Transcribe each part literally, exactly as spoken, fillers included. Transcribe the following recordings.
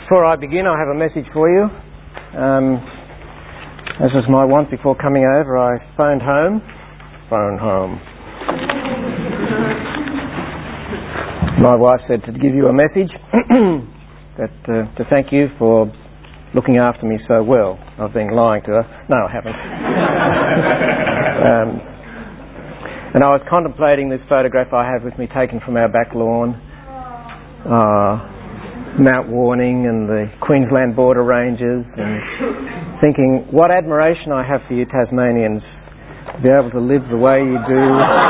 Before I begin, I have a message for you. Um, as was my wont before coming over, I phoned home. Phoned home. My wife said to give you a message that uh, to thank you for looking after me so well. I've been lying to her. No, I haven't. um, and I was contemplating this photograph I have with me taken from our back lawn. Uh, Mount Warning and the Queensland border ranges, and thinking what admiration I have for you Tasmanians to be able to live the way you do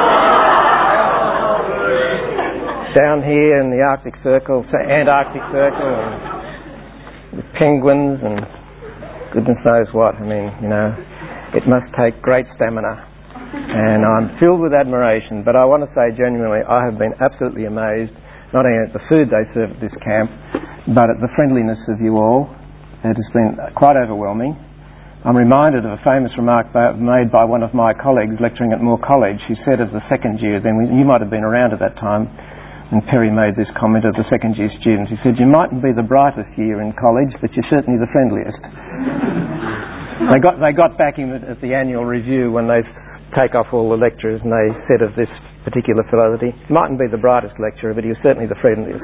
down here in the Arctic Circle, Antarctic Circle, and with penguins and goodness knows what. I mean, you know, it must take great stamina, and I'm filled with admiration. But I want to say genuinely, I have been absolutely amazed, not only at the food they serve at this camp, but at the friendliness of you all. It has been quite overwhelming. I'm reminded of a famous remark made by one of my colleagues lecturing at Moore College. He said of the second year, then we, you might have been around at that time, and Perry made this comment of the second year students. He said, you mightn't be the brightest year in college, but you're certainly the friendliest. they got they got back in at the annual review when they take off all the lecturers, and they said of this particular fellow that he mightn't be the brightest lecturer, but he was certainly the friendliest.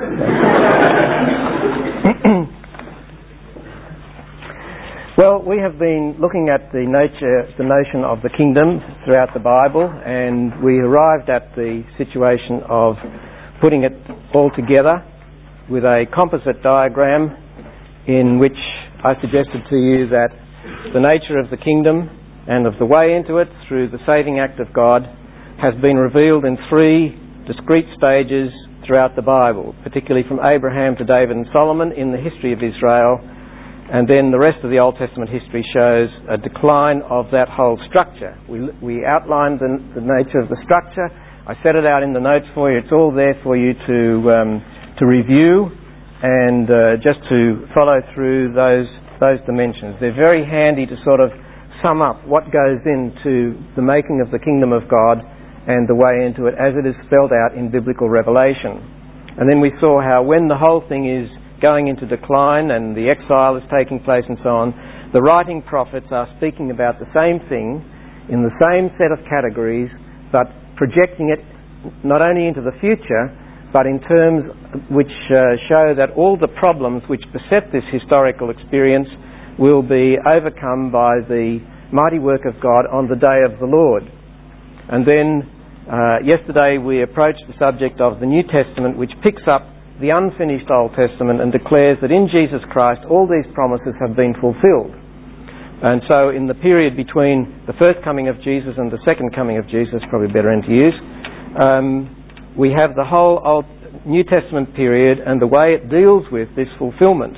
Well, we have been looking at the nature, the notion of the kingdom throughout the Bible, and we arrived at the situation of putting it all together with a composite diagram in which I suggested to you that the nature of the kingdom and of the way into it through the saving act of God has been revealed in three discrete stages throughout the Bible, particularly from Abraham to David and Solomon in the history of Israel, and then the rest of the Old Testament history shows a decline of that whole structure. We, we outlined the, the nature of the structure. I set it out in the notes for you. It's all there for you to um, to review and uh, just to follow through those those dimensions. They're very handy to sort of sum up what goes into the making of the kingdom of God and the way into it as it is spelled out in biblical revelation. And then we saw how when the whole thing is going into decline and the exile is taking place and so on, the writing prophets are speaking about the same thing in the same set of categories, but projecting it not only into the future, but in terms which uh, show that all the problems which beset this historical experience will be overcome by the mighty work of God on the day of the Lord. And then uh, yesterday we approached the subject of the New Testament, which picks up the unfinished Old Testament and declares that in Jesus Christ all these promises have been fulfilled. And so in the period between the first coming of Jesus and the second coming of Jesus, probably better end to use, um, we have the whole Old New Testament period and the way it deals with this fulfillment.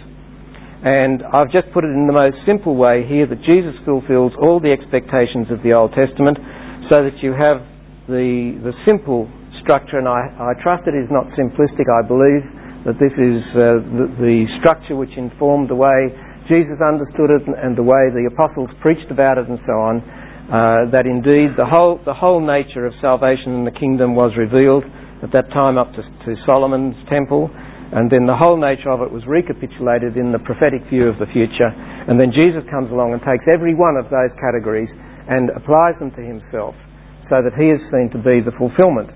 And I've just put it in the most simple way here that Jesus fulfills all the expectations of the Old Testament, so that you have the the simple structure, and I, I trust it is not simplistic. I believe that this is uh, the, the structure which informed the way Jesus understood it and, and the way the apostles preached about it and so on, uh, that indeed the whole the whole nature of salvation in the kingdom was revealed at that time up to, to Solomon's temple, and then the whole nature of it was recapitulated in the prophetic view of the future, and then Jesus comes along and takes every one of those categories and applies them to himself so that he is seen to be the fulfillment.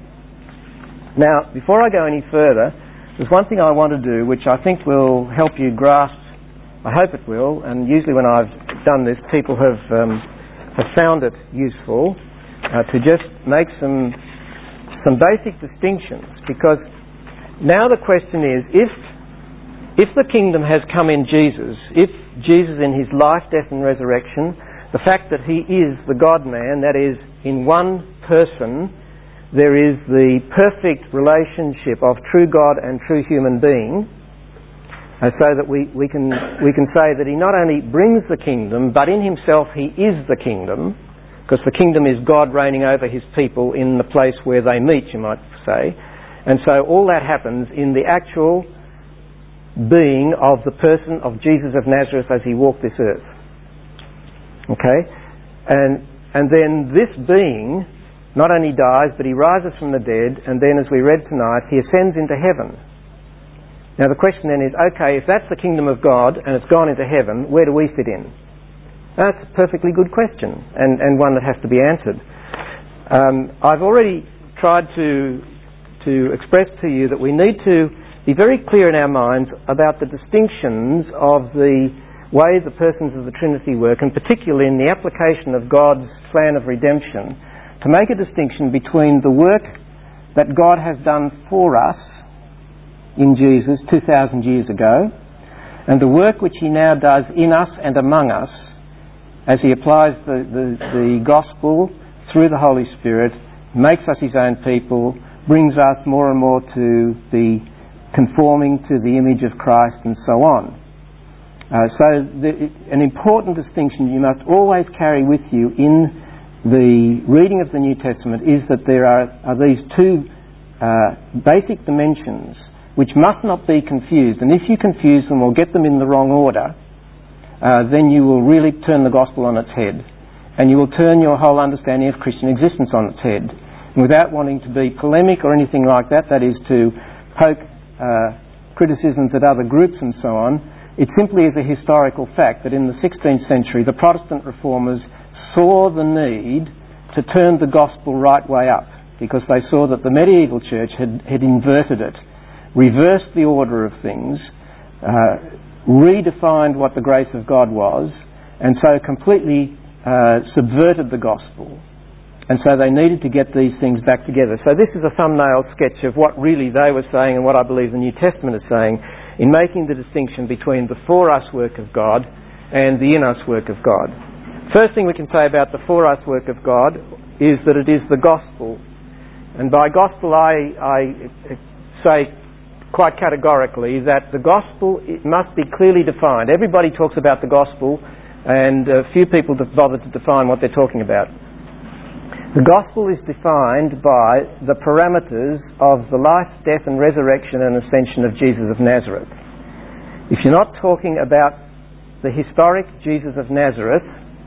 Now, before I go any further, there's one thing I want to do which I think will help you grasp, I hope it will, and usually when I've done this people have um, have found it useful, uh, to just make some some basic distinctions, because now the question is, if if the kingdom has come in Jesus, if Jesus in his life, death and resurrection, the fact that he is the God-man, that is, in one person there is the perfect relationship of true God and true human being, and so that we, we can we can say that he not only brings the kingdom, but in himself he is the kingdom, because the kingdom is God reigning over his people in the place where they meet, you might say. And so all that happens in the actual being of the person of Jesus of Nazareth as he walked this earth. Okay? And and then this being not only dies, but he rises from the dead, and then, as we read tonight, he ascends into heaven. Now the question then is, okay, if that's the kingdom of God and it's gone into heaven, where do we fit in? That's a perfectly good question, and, and one that has to be answered. Um, I've already tried to, to express to you that we need to be very clear in our minds about the distinctions of the way the persons of the Trinity work, and particularly in the application of God's plan of redemption, to make a distinction between the work that God has done for us in Jesus two thousand years ago, and the work which He now does in us and among us as He applies the, the, the gospel through the Holy Spirit, makes us His own people, brings us more and more to the conforming to the image of Christ, and so on. Uh, so the, an important distinction you must always carry with you in the reading of the New Testament is that there are, are these two uh, basic dimensions which must not be confused, and if you confuse them or get them in the wrong order, uh, then you will really turn the gospel on its head, and you will turn your whole understanding of Christian existence on its head. And without wanting to be polemic or anything like that, that is to poke uh, criticisms at other groups and so on, it simply is a historical fact that in the sixteenth century the Protestant reformers saw the need to turn the gospel right way up, because they saw that the medieval church had, had inverted it, reversed the order of things, uh, redefined what the grace of God was, and so completely uh, subverted the gospel. And so they needed to get these things back together. So this is a thumbnail sketch of what really they were saying and what I believe the New Testament is saying in making the distinction between the for us work of God and the in us work of God. First thing we can say about the for us work of God is that it is the gospel. And by gospel I, I say quite categorically that the gospel, it must be clearly defined. Everybody talks about the gospel, and uh, few people bother to define what they're talking about. The gospel is defined by the parameters of the life, death and resurrection and ascension of Jesus of Nazareth. If you're not talking about the historic Jesus of Nazareth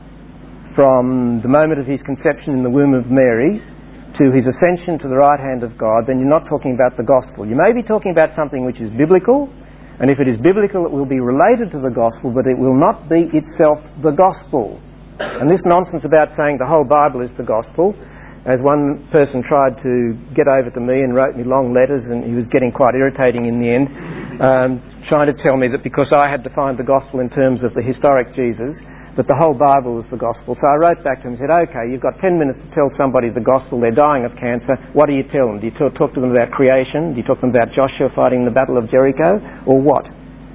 from the moment of his conception in the womb of Mary to his ascension to the right hand of God, then you're not talking about the gospel. You may be talking about something which is biblical, and if it is biblical it will be related to the gospel, but it will not be itself the gospel. And this nonsense about saying the whole Bible is the gospel, as one person tried to get over to me and wrote me long letters, and he was getting quite irritating in the end, um, trying to tell me that because I had defined the gospel in terms of the historic Jesus, that the whole Bible was the gospel. So I wrote back to him and said, okay, you've got ten minutes to tell somebody the gospel, they're dying of cancer, what do you tell them? Do you t- talk to them about creation? Do you talk to them about Joshua fighting the Battle of Jericho? Or what?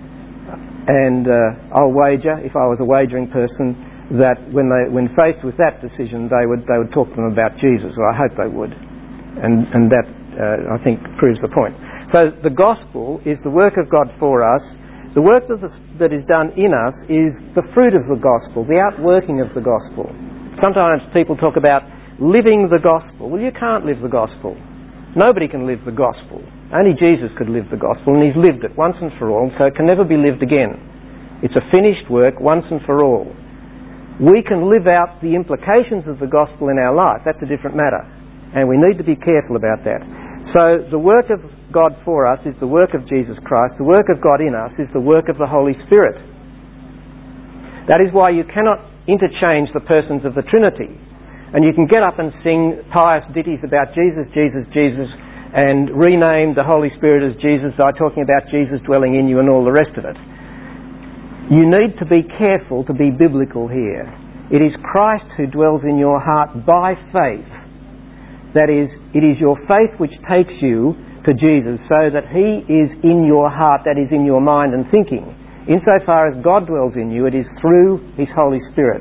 And uh, I'll wager, if I was a wagering person, that when they when faced with that decision they would they would talk to them about Jesus, or I hope they would. And, and that, uh, I think, proves the point. So the gospel is the work of God for us. The work that is, that is done in us is the fruit of the gospel, the outworking of the gospel. Sometimes people talk about living the gospel. Well, you can't live the gospel. Nobody can live the gospel. Only Jesus could live the gospel, and he's lived it once and for all, so it can never be lived again. It's a finished work once and for all. We can live out the implications of the gospel in our life. That's a different matter, and we need to be careful about that. So the work of God for us is the work of Jesus Christ. The work of God in us is the work of the Holy Spirit. That is why you cannot interchange the persons of the Trinity. And you can get up and sing pious ditties about Jesus, Jesus, Jesus, and rename the Holy Spirit as Jesus by talking about Jesus dwelling in you and all the rest of it. You need to be careful to be biblical here. It is Christ who dwells in your heart by faith. That is, it is your faith which takes you to Jesus so that he is in your heart, that is in your mind and thinking. Insofar as God dwells in you, it is through his Holy Spirit.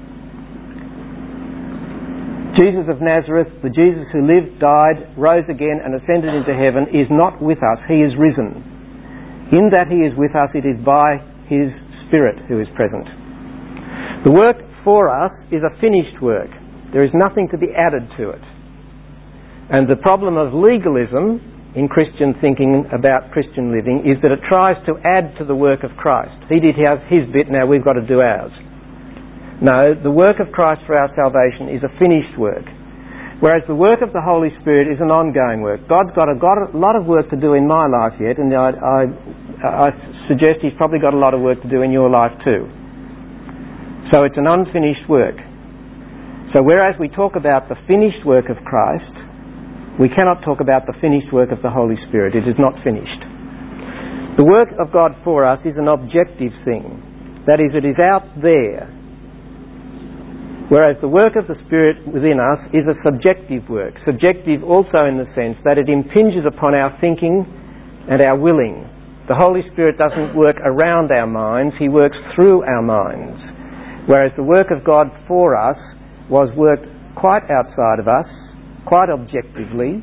Jesus of Nazareth, the Jesus who lived, died, rose again and ascended into heaven, is not with us, he is risen. In that he is with us, it is by his Spirit who is present. The work for us is a finished work. There is nothing to be added to it. And the problem of legalism in Christian thinking about Christian living is that it tries to add to the work of Christ. He did have his bit, now we've got to do ours. No, the work of Christ for our salvation is a finished work. Whereas the work of the Holy Spirit is an ongoing work. God's got a, got a lot of work to do in my life yet, and I, I, I suggest He's probably got a lot of work to do in your life too. So it's an unfinished work. So whereas we talk about the finished work of Christ, we cannot talk about the finished work of the Holy Spirit. It is not finished. The work of God for us is an objective thing. That is, it is out there. Whereas the work of the Spirit within us is a subjective work. Subjective also in the sense that it impinges upon our thinking and our willing. The Holy Spirit doesn't work around our minds, He works through our minds. Whereas the work of God for us was worked quite outside of us, quite objectively.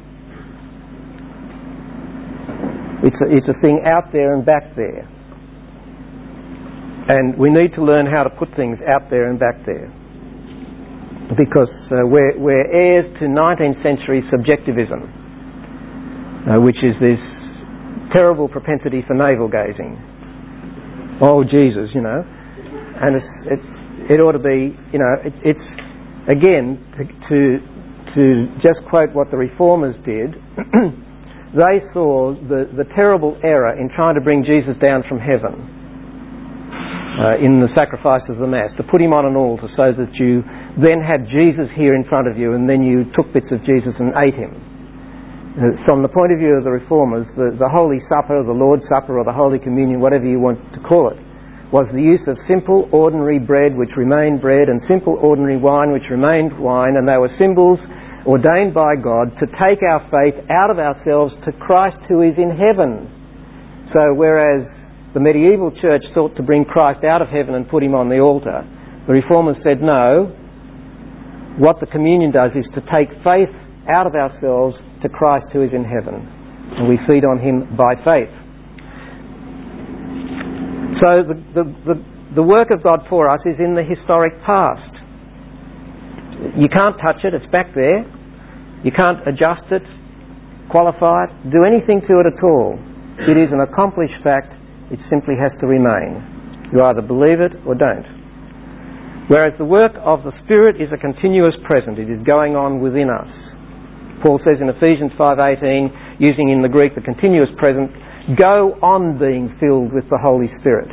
It's a, it's a thing out there and back there. And we need to learn how to put things out there and back there. Because uh, we're, we're heirs to nineteenth century subjectivism, uh, which is this terrible propensity for navel-gazing. Oh, Jesus, you know. And it's, it's, it ought to be, you know, it, it's, again, to, to, to just quote what the Reformers did, they saw the, the terrible error in trying to bring Jesus down from heaven uh, in the sacrifice of the Mass, to put Him on an altar so that you then had Jesus here in front of you, and then you took bits of Jesus and ate Him. Uh, from the point of view of the Reformers, the, the Holy Supper, or the Lord's Supper, or the Holy Communion, whatever you want to call it, was the use of simple, ordinary bread which remained bread, and simple, ordinary wine which remained wine, and they were symbols ordained by God to take our faith out of ourselves to Christ who is in heaven. So whereas the medieval church sought to bring Christ out of heaven and put Him on the altar, the Reformers said no. What the communion does is to take faith out of ourselves to Christ who is in heaven, and we feed on Him by faith. So the, the, the, the work of God for us is in the historic past. You can't touch it, it's back there. You can't adjust it, qualify it, do anything to it at all. It is an accomplished fact, it simply has to remain. You either believe it or don't. Whereas the work of the Spirit is a continuous present. It is going on within us. Paul says in Ephesians five eighteen, using in the Greek the continuous present, go on being filled with the Holy Spirit.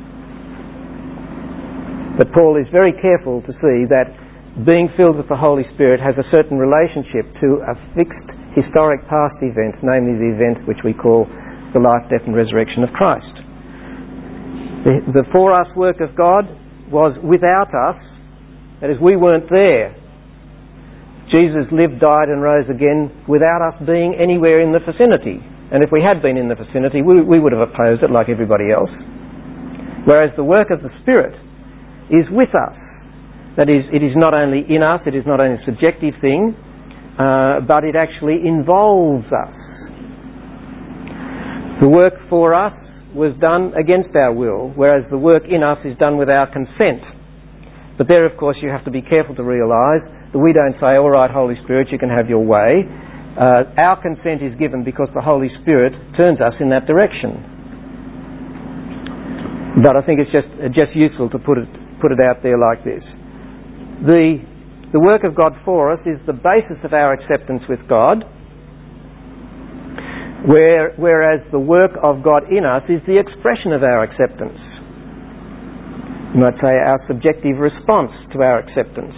But Paul is very careful to see that being filled with the Holy Spirit has a certain relationship to a fixed historic past event, namely the event which we call the life, death and resurrection of Christ. The, the for us work of God was without us, that is, we weren't there. Jesus lived, died and rose again without us being anywhere in the vicinity. And if we had been in the vicinity, we, we would have opposed it like everybody else. Whereas the work of the Spirit is with us. That is, it is not only in us, it is not only a subjective thing, uh, but it actually involves us. The work for us was done against our will, whereas the work in us is done with our consent. But there, of course, you have to be careful to realise that we don't say, all right, Holy Spirit, you can have your way. Uh, our consent is given because the Holy Spirit turns us in that direction. But I think it's just just useful to put it put it out there like this. The, the work of God for us is the basis of our acceptance with God, Where, whereas the work of God in us is the expression of our acceptance. You might say our subjective response to our acceptance.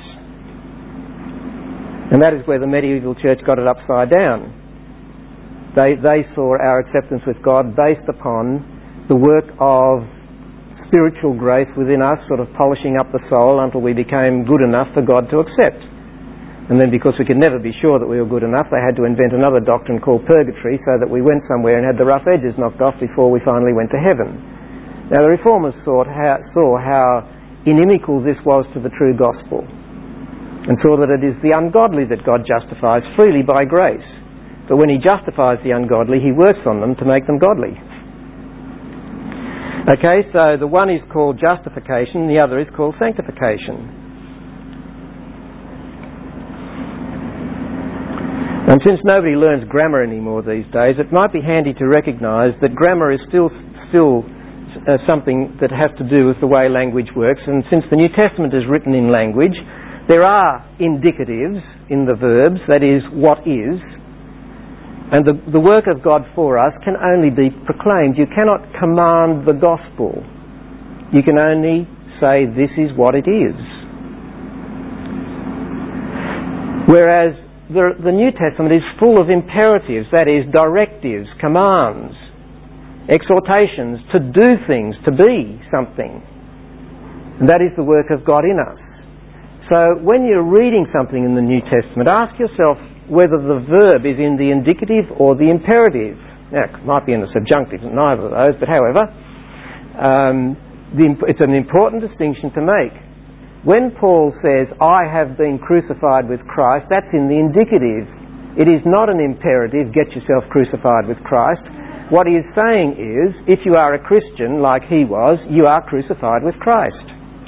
And that is where the medieval church got it upside down. They, they saw our acceptance with God based upon the work of spiritual grace within us, sort of polishing up the soul until we became good enough for God to accept. And then because we could never be sure that we were good enough, they had to invent another doctrine called purgatory so that we went somewhere and had the rough edges knocked off before we finally went to heaven. Now the Reformers thought how, saw how inimical this was to the true gospel, and saw that it is the ungodly that God justifies freely by grace. But when He justifies the ungodly, He works on them to make them godly. Okay, so the one is called justification, the other is called sanctification. And since nobody learns grammar anymore these days, it might be handy to recognise that grammar is still still uh, something that has to do with the way language works. And since the New Testament is written in language, There are indicatives in the verbs, that is, what is, and the, the work of God for us can only be proclaimed. You cannot command the gospel. You can only say this is what it is. Whereas the, the New Testament is full of imperatives, that is, directives, commands, exhortations to do things, to be something. And that is the work of God in us. So when you're reading something in the New Testament, ask yourself whether the verb is in the indicative or the imperative. Now, it might be in the subjunctive, neither of those, but however, um, the, it's an important distinction to make. When Paul says, I have been crucified with Christ, that's in the indicative. It is not an imperative, get yourself crucified with Christ. What he is saying is, if you are a Christian like he was, you are crucified with Christ.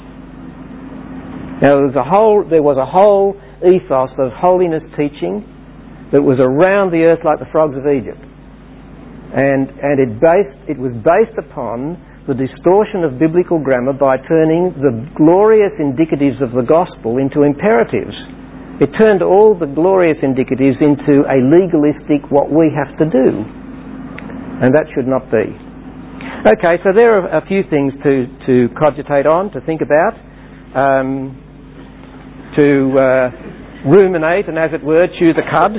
Now, there was a whole, there was a whole ethos of holiness teaching that was around the earth like the frogs of Egypt. And, and it, based, it was based upon the distortion of biblical grammar by turning the glorious indicatives of the gospel into imperatives. It turned all the glorious indicatives into a legalistic what we have to do. And that should not be. Okay, so there are a few things to, to cogitate on, to think about. Um, to uh, ruminate and, as it were, chew the cud,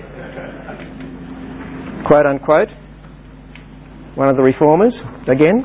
quote unquote, one of the reformers again.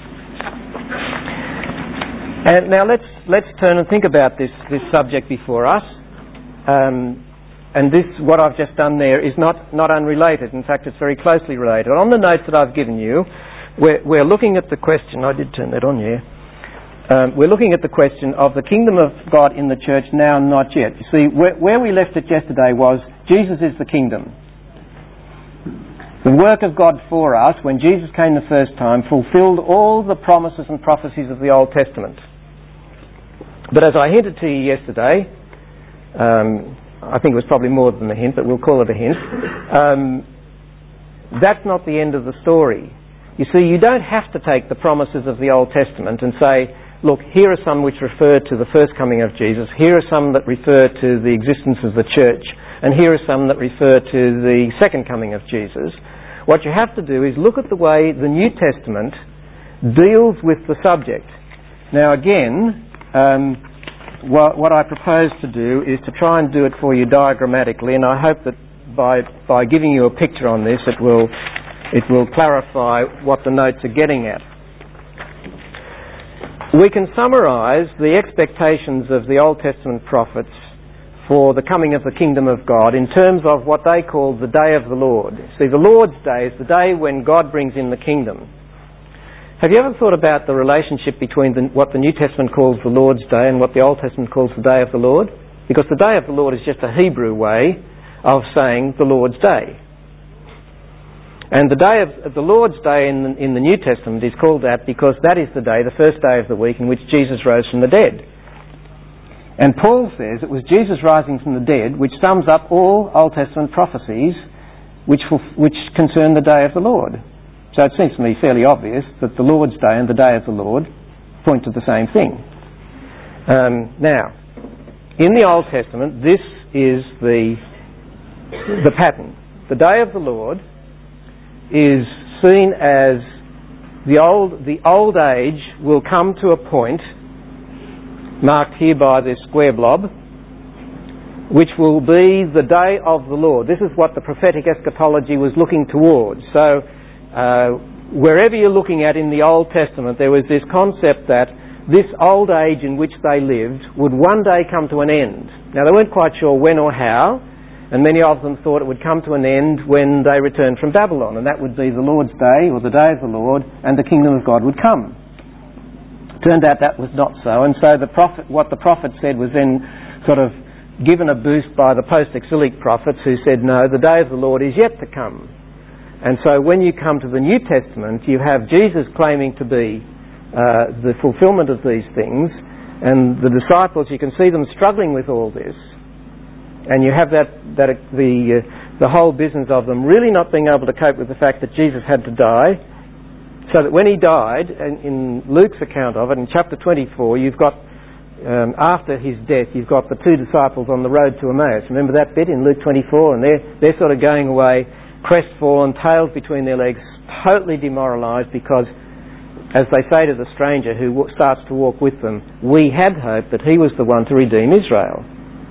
And now let's let's turn and think about this this subject before us. Um, and this, what I've just done there, is not not unrelated. In fact, it's very closely related. On the notes that I've given you, we're, we're looking at the question. I did turn that on, yeah. Um, we're looking at the question of the kingdom of God in the church now, not yet. You see, where, where we left it yesterday was Jesus is the kingdom. The work of God for us, when Jesus came the first time, fulfilled all the promises and prophecies of the Old Testament. But as I hinted to you yesterday, um, I think it was probably more than a hint, but we'll call it a hint, um, that's not the end of the story. You see, you don't have to take the promises of the Old Testament and say, look, here are some which refer to the first coming of Jesus, here are some that refer to the existence of the church, and here are some that refer to the second coming of Jesus. What you have to do is look at the way the New Testament deals with the subject. Now again, um, what, what I propose to do is to try and do it for you diagrammatically, and I hope that by, by giving you a picture on this, it will, it will clarify what the notes are getting at. We can summarise the expectations of the Old Testament prophets for the coming of the kingdom of God in terms of what they call the day of the Lord. See, the Lord's day is the day when God brings in the kingdom. Have you ever thought about the relationship between the, what the New Testament calls the Lord's day and what the Old Testament calls the day of the Lord? Because the day of the Lord is just a Hebrew way of saying the Lord's day. And the day of the Lord's day in the, in the New Testament is called that because that is the day, the first day of the week, in which Jesus rose from the dead. And Paul says it was Jesus rising from the dead which sums up all Old Testament prophecies which, which concern the day of the Lord. So it seems to me fairly obvious that the Lord's day and the day of the Lord point to the same thing. Um, now, in the Old Testament, this is the, the pattern. The day of the Lord is seen as the old the old age will come to a point marked here by this square blob, which will be the day of the Lord. This is what the prophetic eschatology was looking towards. So uh, wherever you're looking at in the Old Testament, there was this concept that this old age in which they lived would one day come to an end. Now they weren't quite sure when or how, and many of them thought it would come to an end when they returned from Babylon, and that would be the Lord's day, or the day of the Lord, and the kingdom of God would come. Turned out that was not so, and so the prophet, what the prophet said was then sort of given a boost by the post-exilic prophets who said, no, the day of the Lord is yet to come. And so when you come to the New Testament, you have Jesus claiming to be uh, the fulfillment of these things, and the disciples, you can see them struggling with all this. And you have that, that the uh, the whole business of them really not being able to cope with the fact that Jesus had to die, so that when he died, in, in Luke's account of it, in chapter twenty-four, you've got um, after his death, you've got the two disciples on the road to Emmaus. Remember that bit in Luke twenty-four? And they're, they're sort of going away, crestfallen, tails between their legs, totally demoralised because, as they say to the stranger who w- starts to walk with them, we had hoped that he was the one to redeem Israel.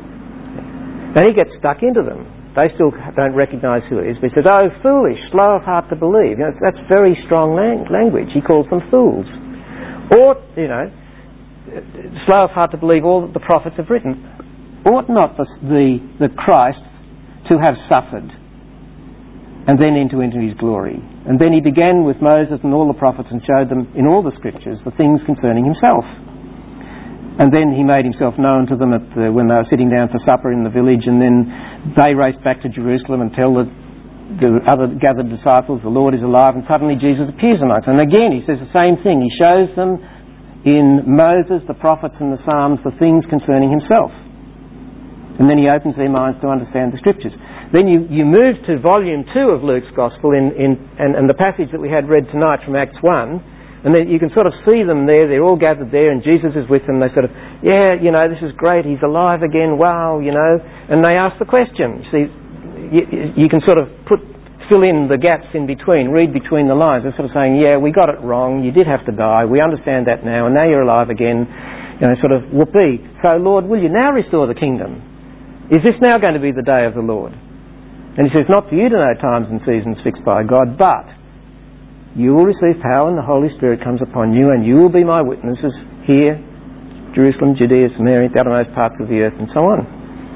And he gets stuck into them. They still don't recognise who he is. But he says, oh, foolish, slow of heart to believe. You know, that's very strong lang- language. He calls them fools. Or, you know, slow of heart to believe all that the prophets have written. Ought not the, the, the Christ to have suffered and then enter into his glory? And then he began with Moses and all the prophets and showed them in all the scriptures the things concerning himself. And then he made himself known to them at the, when they were sitting down for supper in the village, and then they raced back to Jerusalem and tell the, the other gathered disciples, the Lord is alive, and suddenly Jesus appears amongst them. And again he says the same thing. He shows them in Moses, the prophets and the Psalms the things concerning himself. And then he opens their minds to understand the scriptures. Then you, you move to volume two of Luke's Gospel in, in, and, and the passage that we had read tonight from Acts one, and then you can sort of see them there, they're all gathered there and Jesus is with them. They sort of, yeah, you know, this is great, he's alive again, wow, you know, and they ask the question. See, you, you can sort of put fill in the gaps in between, read between the lines. They're sort of saying, yeah, we got it wrong, you did have to die, we understand that now, and now you're alive again, you know, sort of whoopee. So Lord, will you now restore the kingdom? Is this now going to be the day of the Lord? And he says, not for you to know times and seasons fixed by God, but you will receive power and the Holy Spirit comes upon you, and you will be my witnesses here, Jerusalem, Judea, Samaria, the uttermost parts of the earth, and so on.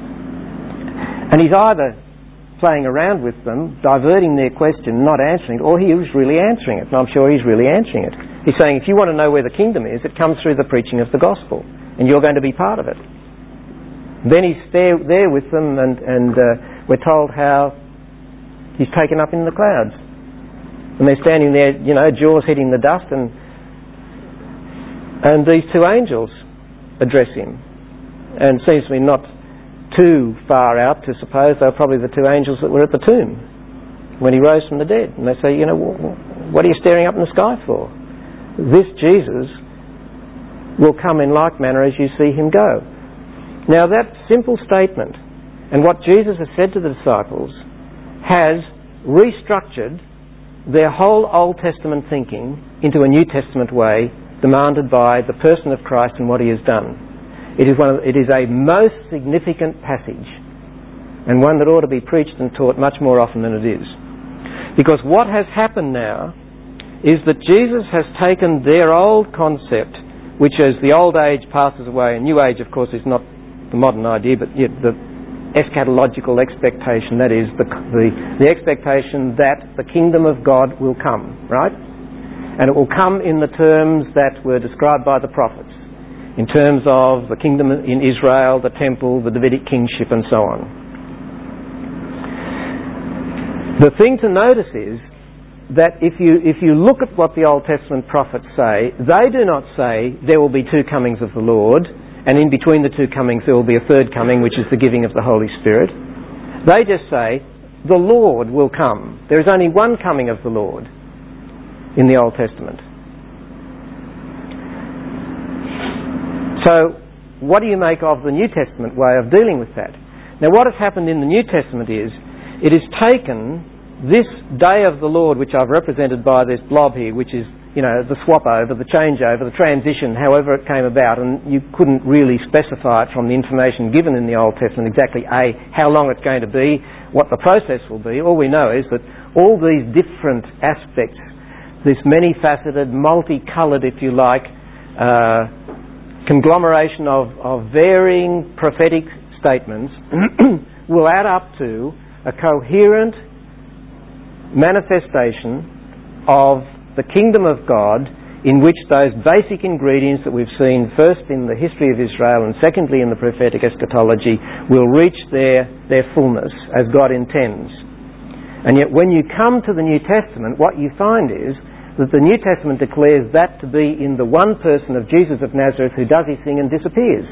And he's either playing around with them, diverting their question, not answering it, or he was really answering it. And I'm sure he's really answering it. He's saying, if you want to know where the kingdom is, it comes through the preaching of the gospel, and you're going to be part of it. Then he's there, there with them, and, and uh, we're told how he's taken up in the clouds. And they're standing there, you know, jaws hitting the dust, and and these two angels address him. And it seems to me not too far out to suppose they were probably the two angels that were at the tomb when he rose from the dead. And they say, you know, what are you staring up in the sky for? This Jesus will come in like manner as you see him go. Now that simple statement and what Jesus has said to the disciples has restructured their whole Old Testament thinking into a New Testament way demanded by the person of Christ and what he has done. It is, one of, it is a most significant passage, and one that ought to be preached and taught much more often than it is. Because what has happened now is that Jesus has taken their old concept, which as the old age passes away, and new age of course is not the modern idea, but yet the eschatological expectation, that is the, the the expectation that the kingdom of God will come, right? And it will come in the terms that were described by the prophets, in terms of the kingdom in Israel, the temple, the Davidic kingship, and so on. The thing to notice is that if you if you look at what the Old Testament prophets say, they do not say there will be two comings of the Lord, and in between the two comings there will be a third coming, which is the giving of the Holy Spirit. They just say, the Lord will come. There is only one coming of the Lord in the Old Testament. So, what do you make of the New Testament way of dealing with that? Now, what has happened in the New Testament is, it has taken this day of the Lord, which I've represented by this blob here, which is, you know, the swap over, the changeover, the transition, however it came about, and you couldn't really specify it from the information given in the Old Testament exactly, A, how long it's going to be, what the process will be. All we know is that all these different aspects, this many-faceted, multicoloured, if you like, uh, conglomeration of, of varying prophetic statements will add up to a coherent manifestation of the kingdom of God, in which those basic ingredients that we've seen first in the history of Israel and secondly in the prophetic eschatology will reach their, their fullness as God intends. And yet when you come to the New Testament, what you find is that the New Testament declares that to be in the one person of Jesus of Nazareth who does his thing and disappears.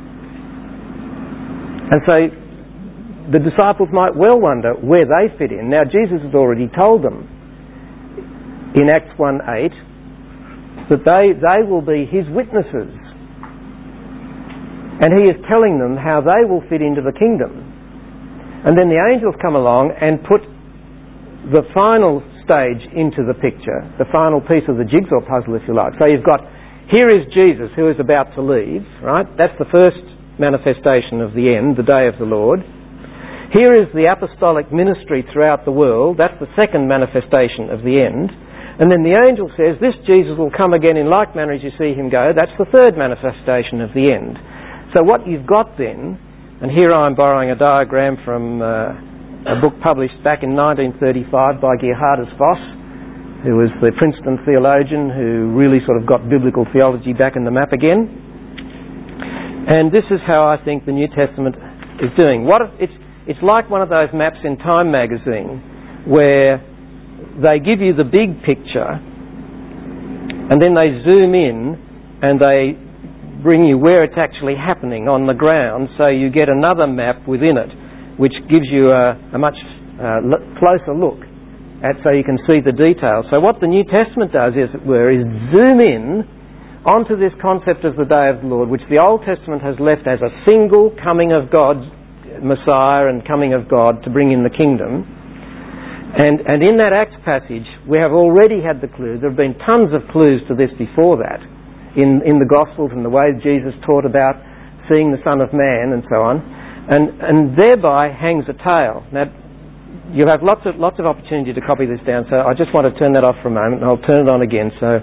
And so the disciples might well wonder where they fit in. Now Jesus has already told them in Acts one eight that they, they will be his witnesses. And he is telling them how they will fit into the kingdom. And then the angels come along and put the final stage into the picture, the final piece of the jigsaw puzzle, if you like. So you've got, here is Jesus who is about to leave, right? That's the first manifestation of the end, the day of the Lord. Here is the apostolic ministry throughout the world. That's the second manifestation of the end. And then the angel says, this Jesus will come again in like manner as you see him go. That's the third manifestation of the end. So what you've got then, and here I'm borrowing a diagram from uh, a book published back in nineteen thirty-five by Geerhardus Vos, who was the Princeton theologian who really sort of got biblical theology back in the map again. And this is how I think the New Testament is doing. What if it's, it's like one of those maps in Time magazine where they give you the big picture and then they zoom in and they bring you where it's actually happening on the ground, so you get another map within it which gives you a, a much uh, l- closer look at, so you can see the details. So what the New Testament does, as it were, is zoom in onto this concept of the day of the Lord, which the Old Testament has left as a single coming of God, Messiah, and coming of God to bring in the kingdom. And, and in that Acts passage, we have already had the clue. There have been tons of clues to this before that, in, in the Gospels and the way Jesus taught about seeing the Son of Man and so on. And, and thereby hangs a tale. Now, you'll have lots of, lots of opportunity to copy this down, so I just want to turn that off for a moment and I'll turn it on again. So,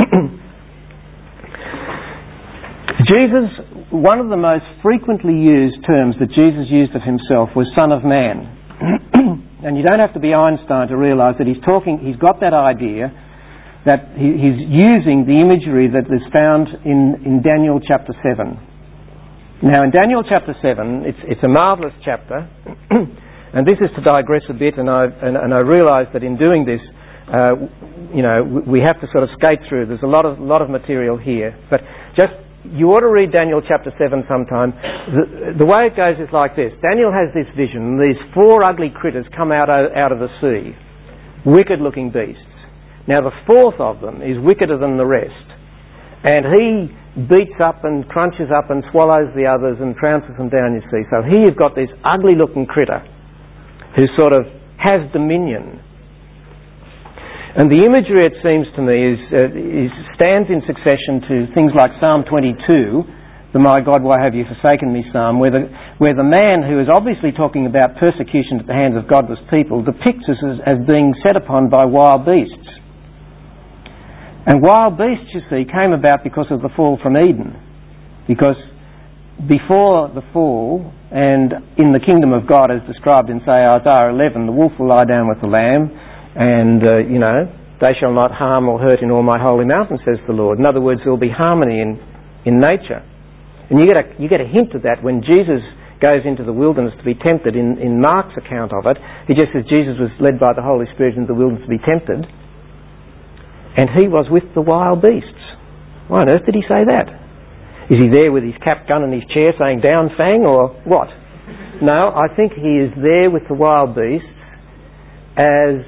Jesus, one of the most frequently used terms that Jesus used of himself was Son of Man. And you don't have to be Einstein to realise that he's talking, he's got that idea that he, he's using the imagery that is found in, in Daniel chapter seven. Now in Daniel chapter seven, it's, it's a marvellous chapter, and this is to digress a bit, and I, and, and I realise that in doing this, uh, you know, we have to sort of skate through. There's a lot of, lot of material here, but just, you ought to read Daniel chapter seven sometime. The, the way it goes is like this. Daniel has this vision, and these four ugly critters come out, out of the sea, wicked looking beasts. Now the fourth of them is wickeder than the rest, and he beats up and crunches up and swallows the others and trounces them down, you see. So here you've got this ugly looking critter who sort of has dominion. And the imagery, it seems to me, is, uh, is stands in succession to things like Psalm twenty-two, the My God, why have you forsaken me psalm, where the, where the man who is obviously talking about persecution at the hands of godless people depicts us as, as being set upon by wild beasts. And wild beasts, you see, came about because of the fall from Eden. Because before the fall, and in the kingdom of God as described in, say, Isaiah eleven, the wolf will lie down with the lamb, and, uh, you know, they shall not harm or hurt in all my holy mountain, says the Lord. In other words, there will be harmony in, in nature. And you get, a, you get a hint of that when Jesus goes into the wilderness to be tempted. In, in Mark's account of it, he just says Jesus was led by the Holy Spirit into the wilderness to be tempted. And he was with the wild beasts. Why on earth did he say that? Is he there with his cap gun and his chair saying, down Fang, or what? No, I think he is there with the wild beasts as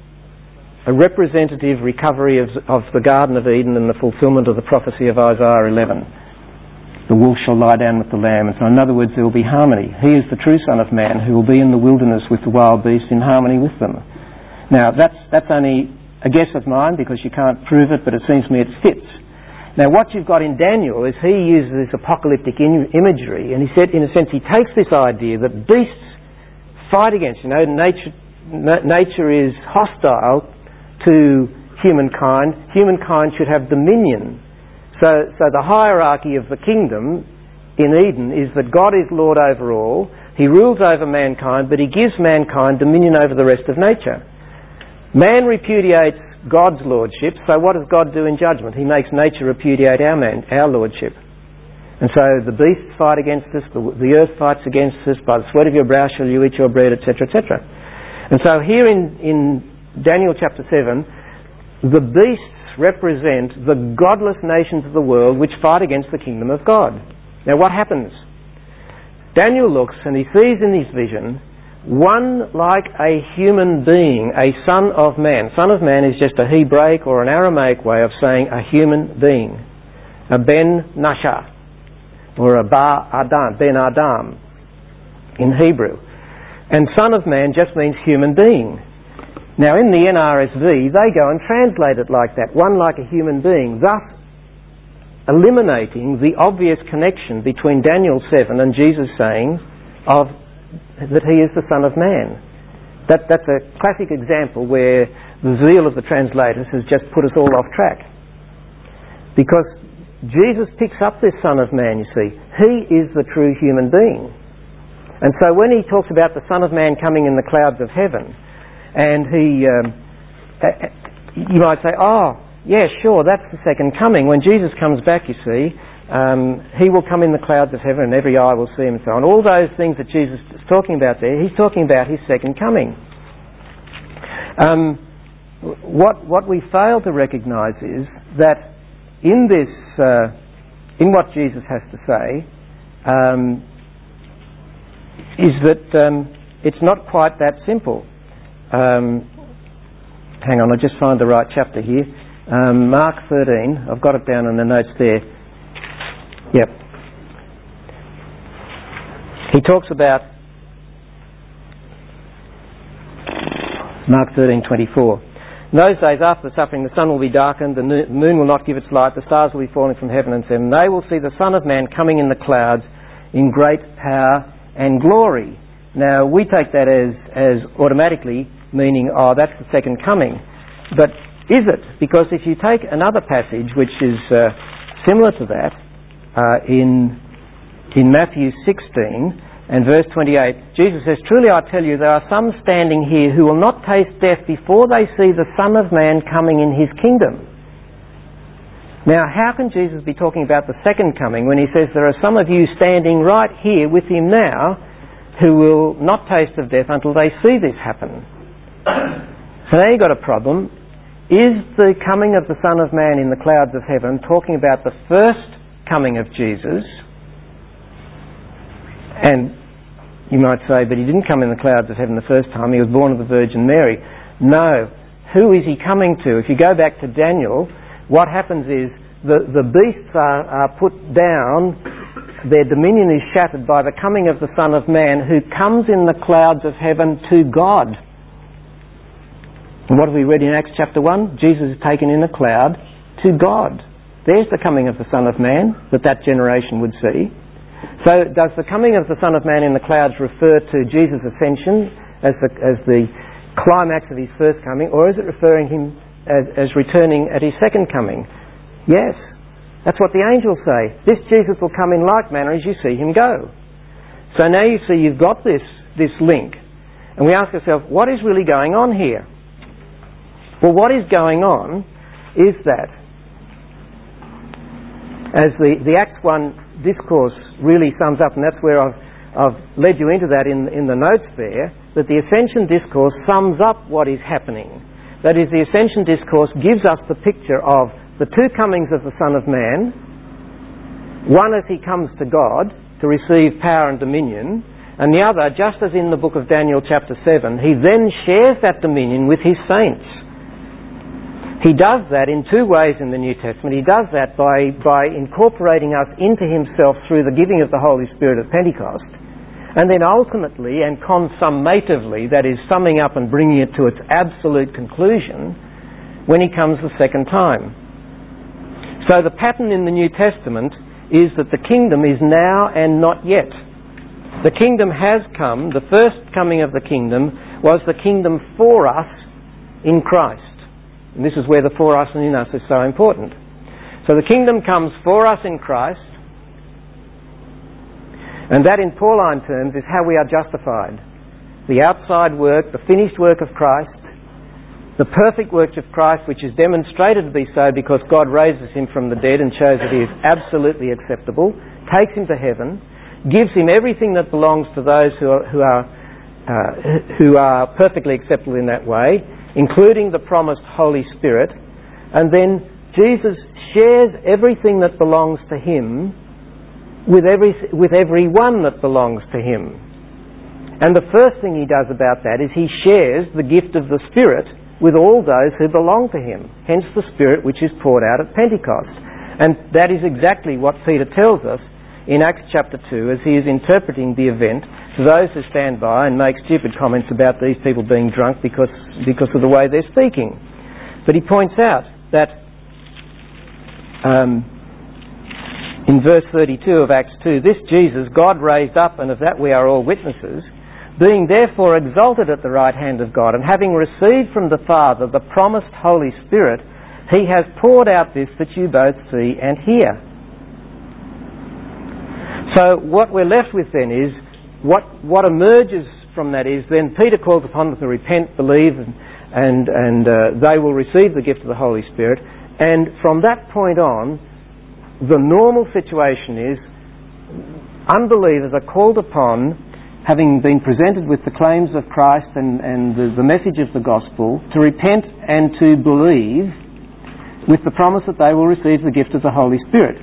a representative recovery of, of the Garden of Eden and the fulfilment of the prophecy of Isaiah eleven. The wolf shall lie down with the lamb. And so in other words, there will be harmony. He is the true Son of Man who will be in the wilderness with the wild beasts in harmony with them. Now, that's, that's only a guess of mine because you can't prove it, but it seems to me it fits. Now what you've got in Daniel is he uses this apocalyptic in- imagery, and he said, in a sense, he takes this idea that beasts fight against, you know, nature, na- nature is hostile to humankind. Humankind should have dominion. So, so the hierarchy of the kingdom in Eden is that God is Lord over all, he rules over mankind, but he gives mankind dominion over the rest of nature. Man repudiates God's lordship, so what does God do in judgment? He makes nature repudiate our man, our lordship. And so the beasts fight against us, the, the earth fights against us, by the sweat of your brow shall you eat your bread, et cetera, et cetera. And so here in, in Daniel chapter seven, the beasts represent the godless nations of the world which fight against the kingdom of God. Now what happens? Daniel looks and he sees in his vision one like a human being, a son of man. Son of man is just a Hebraic or an Aramaic way of saying a human being. A ben nasha. or a Bar Adam, Ben Adam in Hebrew. And Son of Man just means human being. Now in the N R S V, they go and translate it like that, one like a human being, thus eliminating the obvious connection between Daniel seven and Jesus saying of that he is the Son of Man. That, that's a classic example where the zeal of the translators has just put us all off track. Because Jesus picks up this Son of Man, you see. He is the true human being. And so when he talks about the Son of Man coming in the clouds of heaven, and he, um, you might say, oh, yeah, sure, that's the second coming. When Jesus comes back, you see, um, he will come in the clouds of heaven and every eye will see him and so on. All those things that Jesus is talking about there, he's talking about his second coming. Um, what, what we fail to recognise is that in this, uh, in what Jesus has to say, um, is that um, it's not quite that simple. Um, hang on, I'll just find the right chapter here. Um, Mark thirteen, I've got it down in the notes there. Yep. He talks about Mark thirteen twenty-four. In those days after the suffering, the sun will be darkened, the moon will not give its light, the stars will be falling from heaven, and then they will see the Son of Man coming in the clouds in great power and glory. Now, we take that as, as automatically meaning, oh, that's the second coming. But is it? Because if you take another passage which is uh, similar to that, uh, in, in Matthew sixteen and verse twenty-eight, Jesus says, truly I tell you, there are some standing here who will not taste death before they see the Son of Man coming in his kingdom. Now, how can Jesus be talking about the second coming when he says there are some of you standing right here with him now who will not taste of death until they see this happen? So now you've got a problem. Is the coming of the Son of Man in the clouds of heaven talking about the first coming of Jesus? And you might say, but he didn't come in the clouds of heaven the first time, he was born of the Virgin Mary. No. Who is he coming to? If you go back to Daniel, what happens is the, the beasts are, are put down, their dominion is shattered by the coming of the Son of Man, who comes in the clouds of heaven to God. And what have we read in Acts chapter one? Jesus is taken in a cloud to God. There's the coming of the Son of Man that that generation would see. So does the coming of the Son of Man in the clouds refer to Jesus' ascension as the, as the climax of his first coming, or is it referring him as, as returning at his second coming? Yes. That's what the angels say. This Jesus will come in like manner as you see him go. So now you see you've got this, this link. And we ask ourselves, what is really going on here? Well, what is going on is that, as the, the Acts one discourse really sums up, and that's where I've, I've led you into that in, in the notes there, that the Ascension Discourse sums up what is happening. That is, the Ascension Discourse gives us the picture of the two comings of the Son of Man, one as he comes to God to receive power and dominion, and the other, just as in the book of Daniel chapter seven, he then shares that dominion with his saints. He does that in two ways in the New Testament. He does that by, by incorporating us into himself through the giving of the Holy Spirit at Pentecost, and then ultimately and consummatively, that is summing up and bringing it to its absolute conclusion, when he comes the second time. So the pattern in the New Testament is that the kingdom is now and not yet. The kingdom has come. The first coming of the kingdom was the kingdom for us in Christ. And this is where the for us and in us is so important. So the kingdom comes for us in Christ, and that in Pauline terms is how we are justified. The outside work, the finished work of Christ, the perfect work of Christ, which is demonstrated to be so because God raises him from the dead and shows that he is absolutely acceptable, takes him to heaven, gives him everything that belongs to those who are, who are, uh, who are perfectly acceptable in that way, including the promised Holy Spirit, and then Jesus shares everything that belongs to him with every, with everyone that belongs to him. And the first thing he does about that is he shares the gift of the Spirit with all those who belong to him, hence the Spirit which is poured out at Pentecost. And that is exactly what Peter tells us in Acts chapter two as he is interpreting the event to those who stand by and make stupid comments about these people being drunk because, because of the way they're speaking. But he points out that um, in verse thirty-two of Acts two, this Jesus God raised up, and of that we are all witnesses, being therefore exalted at the right hand of God, and having received from the Father the promised Holy Spirit, he has poured out this that you both see and hear. So what we're left with then is, what, what emerges from that is, then Peter calls upon them to repent, believe, and, and, and uh, they will receive the gift of the Holy Spirit. And from that point on, the normal situation is, unbelievers are called upon, having been presented with the claims of Christ and, and the, the message of the gospel, to repent and to believe with the promise that they will receive the gift of the Holy Spirit.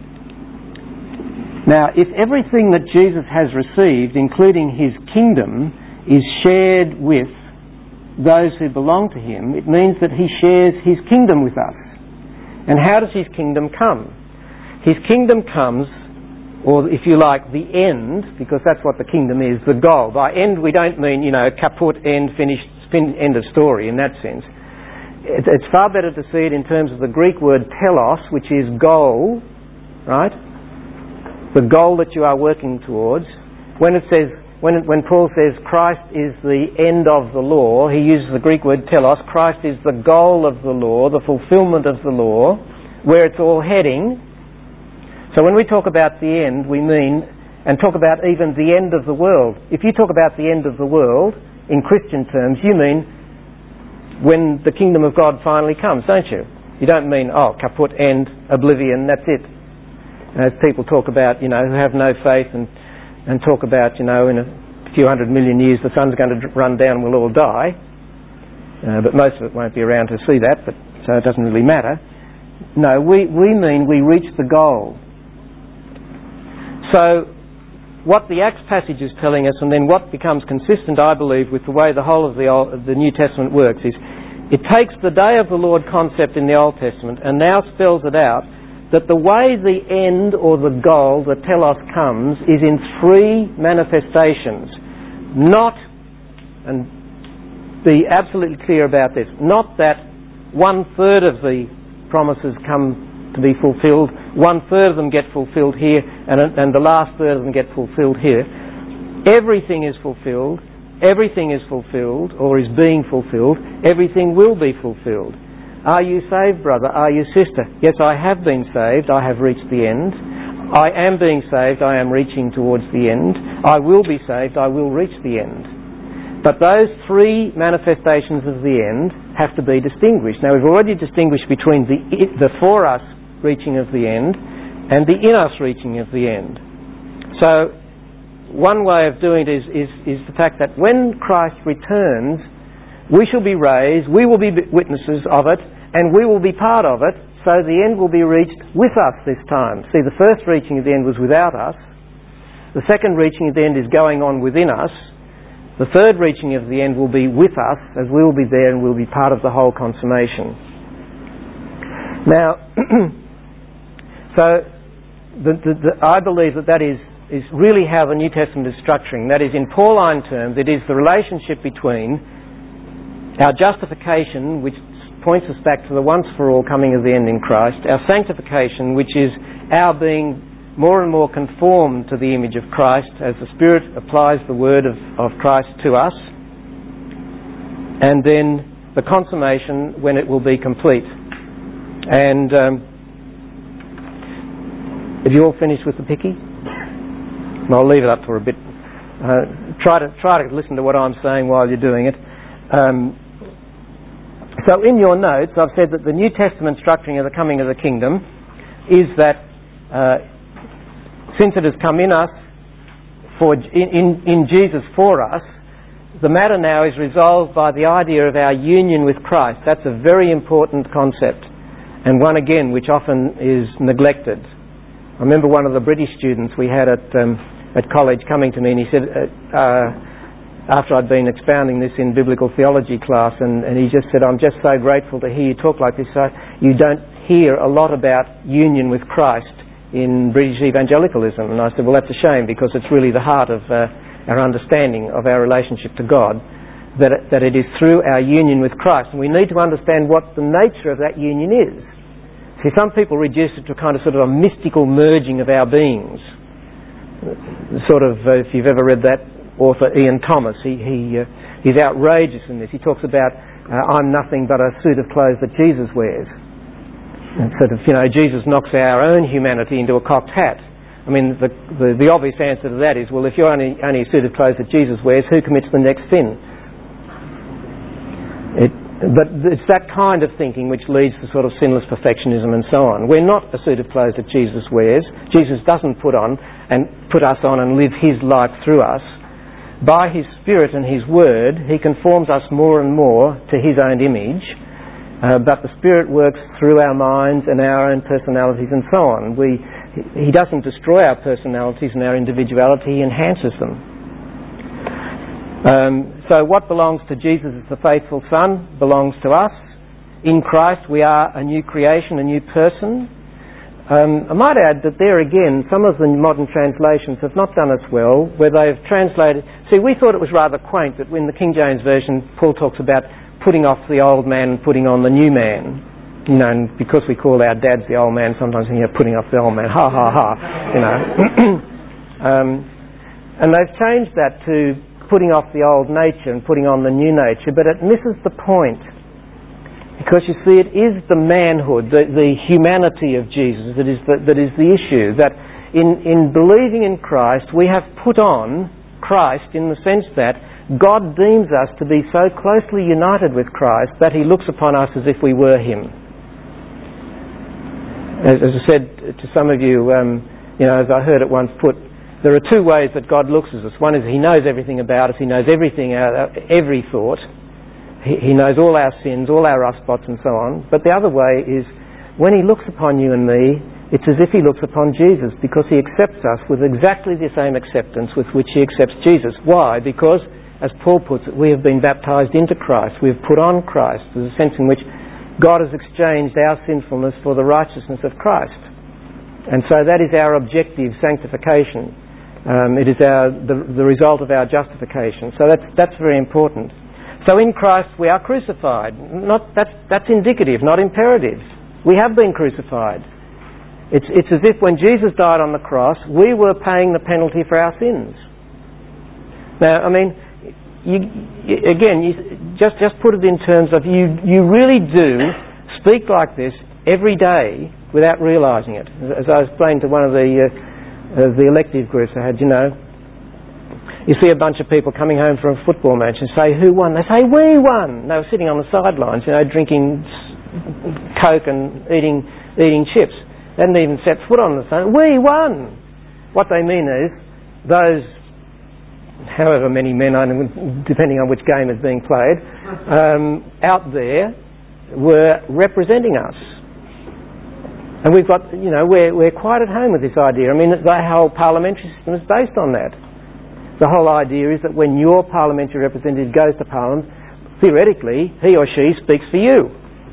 Now, if everything that Jesus has received, including his kingdom, is shared with those who belong to him, it means that he shares his kingdom with us. And how does his kingdom come? His kingdom comes, or if you like, the end, because that's what the kingdom is, the goal. By end we don't mean, you know, kaput, end, finished, end of story in that sense. It's far better to see it in terms of the Greek word telos, which is goal, right? The goal that you are working towards. When it says, when, it, when Paul says Christ is the end of the law, he uses the Greek word telos. Christ is the goal of the law, the fulfillment of the law, where it's all heading. So when we talk about the end, we mean, and talk about even the end of the world. If you talk about the end of the world, in Christian terms, you mean when the kingdom of God finally comes, don't you? You don't mean, oh, kaput, end, oblivion, that's it. As people talk about, you know, who have no faith and, and talk about, you know, in a few hundred million years the sun's going to run down and we'll all die. Uh, but most of it won't be around to see that, but so it doesn't really matter. No, we, we mean we reach the goal. So what the Acts passage is telling us, and then what becomes consistent, I believe, with the way the whole of the, Old, of the New Testament works, is it takes the day of the Lord concept in the Old Testament and now spells it out that the way the end or the goal, the telos, comes is in three manifestations. Not, and be absolutely clear about this, not that one third of the promises come to be fulfilled, one third of them get fulfilled here, and, and the last third of them get fulfilled here. Everything is fulfilled, everything is fulfilled, or is being fulfilled, everything will be fulfilled. Are you saved, brother? Are you sister? Yes, I have been saved, I have reached the end. I am being saved, I am reaching towards the end. I will be saved, I will reach the end. But those three manifestations of the end have to be distinguished. Now, we've already distinguished between the, the for us reaching of the end and the in us reaching of the end. So, one way of doing it is, is, is the fact that when Christ returns, we shall be raised, we will be witnesses of it, and we will be part of it, so the end will be reached with us this time. See, the first reaching of the end was without us. The second reaching of the end is going on within us. The third reaching of the end will be with us, as we will be there and we'll be part of the whole consummation. Now, so the, the, the, I believe that that is, is really how the New Testament is structuring. That is, in Pauline terms, it is the relationship between our justification, which points us back to the once-for-all coming of the end in Christ, our sanctification, which is our being more and more conformed to the image of Christ as the Spirit applies the word of, of Christ to us, and then the consummation when it will be complete. And um, have you all finished with the picky? I'll leave it up for a bit. Uh, try to try to listen to what I'm saying while you're doing it. Um, So in your notes, I've said that the New Testament structuring of the coming of the kingdom is that uh, since it has come in us, for in, in, in Jesus for us, the matter now is resolved by the idea of our union with Christ. That's a very important concept, and one again which often is neglected. I remember one of the British students we had at um, at college coming to me, and he said, uh, uh, after I'd been expounding this in biblical theology class, and, and he just said, I'm just so grateful to hear you talk like this. So you don't hear a lot about union with Christ in British evangelicalism. And I said, well, that's a shame, because it's really the heart of uh, our understanding of our relationship to God, that it, that it is through our union with Christ. And we need to understand what the nature of that union is. See, some people reduce it to kind of sort of a mystical merging of our beings. Sort of, uh, if you've ever read that author Ian Thomas, he, he uh, he's outrageous in this. He talks about uh, I'm nothing but a suit of clothes that Jesus wears. And sort of, you know, Jesus knocks our own humanity into a cocked hat. I mean, the, the, the obvious answer to that is, well, if you're only, only a suit of clothes that Jesus wears, who commits the next sin? It, but it's that kind of thinking which leads to sort of sinless perfectionism and so on. We're not a suit of clothes that Jesus wears. Jesus doesn't put on and put us on and live his life through us. By his Spirit and his Word, he conforms us more and more to his own image, uh, but the Spirit works through our minds and our own personalities and so on. We, he doesn't destroy our personalities and our individuality, he enhances them. Um, so what belongs to Jesus as the faithful Son belongs to us. In Christ we are a new creation, a new person. Um, I might add that there again, some of the modern translations have not done us well, where they've translated... See, we thought it was rather quaint that in the King James Version, Paul talks about putting off the old man and putting on the new man. You know, and because we call our dads the old man, sometimes we hear putting off the old man, ha ha ha, you know. um, and they've changed that to putting off the old nature and putting on the new nature, but it misses the point. Because you see, it is the manhood, the, the humanity of Jesus that is the, that is the issue. That in, in believing in Christ, we have put on Christ in the sense that God deems us to be so closely united with Christ that he looks upon us as if we were him. As, as I said to some of you, um, you know, as I heard it once put, there are two ways that God looks at us. One is he knows everything about us, he knows everything, uh, every thought. He knows all our sins, all our rough spots and so on. But the other way is, when he looks upon you and me, it's as if he looks upon Jesus, because he accepts us with exactly the same acceptance with which he accepts Jesus. Why? Because, as Paul puts it, we have been baptised into Christ. We have put on Christ. There's a sense in which God has exchanged our sinfulness for the righteousness of Christ. And so that is our objective sanctification. Um, it is our, the, the result of our justification. So that's, that's very important. So in Christ we are crucified. Not, that's, that's indicative, not imperative. We have been crucified. It's, it's as if when Jesus died on the cross, we were paying the penalty for our sins. Now, I mean, you, you, again, you, just, just put it in terms of you, you really do speak like this every day without realising it. As I explained to one of the, uh, uh, the elective groups I had, you know, you see a bunch of people coming home from a football match and say, who won? They say, we won. They were sitting on the sidelines, you know, drinking Coke and eating eating chips. They hadn't even set foot on the stadium. We won. What they mean is, those, however many men, depending on which game is being played, um, out there were representing us. And we've got, you know, we're, we're quite at home with this idea. I mean, the whole parliamentary system is based on that. The whole idea is that when your parliamentary representative goes to Parliament, theoretically, he or she speaks for you.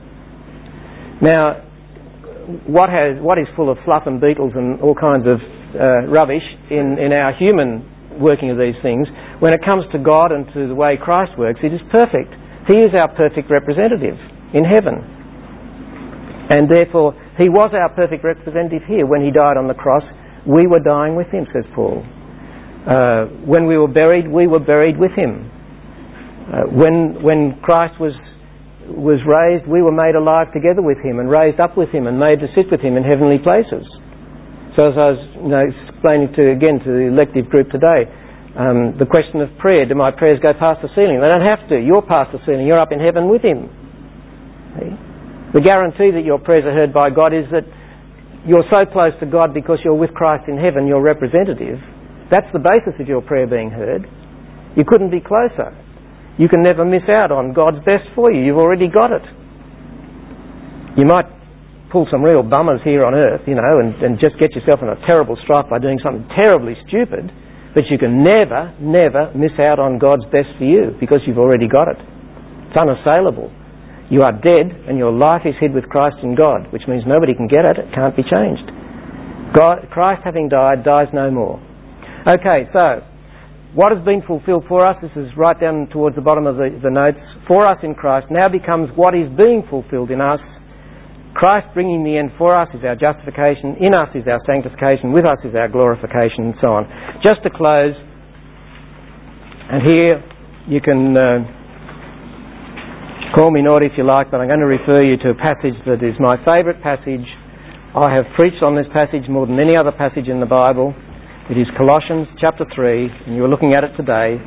Now, what has what is full of fluff and beetles and all kinds of uh, rubbish in, in our human working of these things, when it comes to God and to the way Christ works, it is perfect. He is our perfect representative in heaven. And therefore, he was our perfect representative here. When he died on the cross, we were dying with him, says Paul. Uh, when we were buried, we were buried with him. Uh, when when Christ was was raised, we were made alive together with him and raised up with him and made to sit with him in heavenly places. So as I was you know, explaining to again to the elective group today, um, the question of prayer, do my prayers go past the ceiling? They don't have to. You're past the ceiling. You're up in heaven with him. See? The guarantee that your prayers are heard by God is that you're so close to God because you're with Christ in heaven, your representative. That's the basis of your prayer being heard. You couldn't be closer. You can never miss out on God's best for you. You've already got it. You might pull some real bummers here on earth, you know, and, and just get yourself in a terrible strife by doing something terribly stupid, but you can never, never miss out on God's best for you because you've already got it. It's unassailable. You are dead and your life is hid with Christ in God, which means nobody can get it. It can't be changed. God, Christ having died, dies no more. Okay, so what has been fulfilled for us, this is right down towards the bottom of the, the notes, for us in Christ now becomes what is being fulfilled in us. Christ bringing the end for us is our justification, in us is our sanctification, with us is our glorification, and so on. Just to close, and here you can uh, call me naughty if you like, but I'm going to refer you to a passage that is my favourite passage. I have preached on this passage more than any other passage in the Bible. It is Colossians chapter three, and you're looking at it today.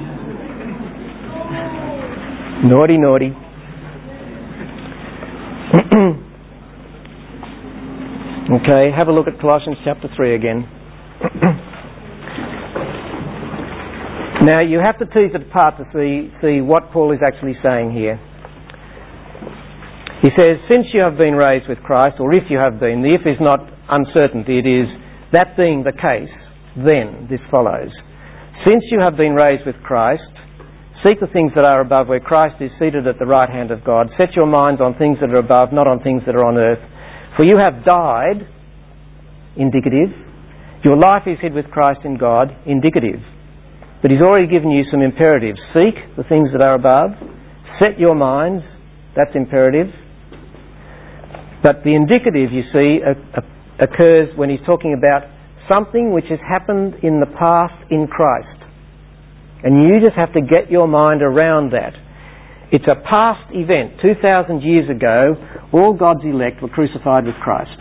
Naughty, naughty. Okay, have a look at Colossians chapter three again. Now, you have to tease it apart to see, see what Paul is actually saying here. He says, since you have been raised with Christ, or if you have been, the if is not uncertainty, it is that being the case, then this follows. Since you have been raised with Christ, seek the things that are above where Christ is seated at the right hand of God. Set your minds on things that are above, not on things that are on earth. For you have died, indicative. Your life is hid with Christ in God, indicative. But he's already given you some imperatives. Seek the things that are above. Set your minds, that's imperative. But the indicative, you see, occurs when he's talking about something which has happened in the past in Christ. And you just have to get your mind around that. It's a past event. two thousand years ago, all God's elect were crucified with Christ.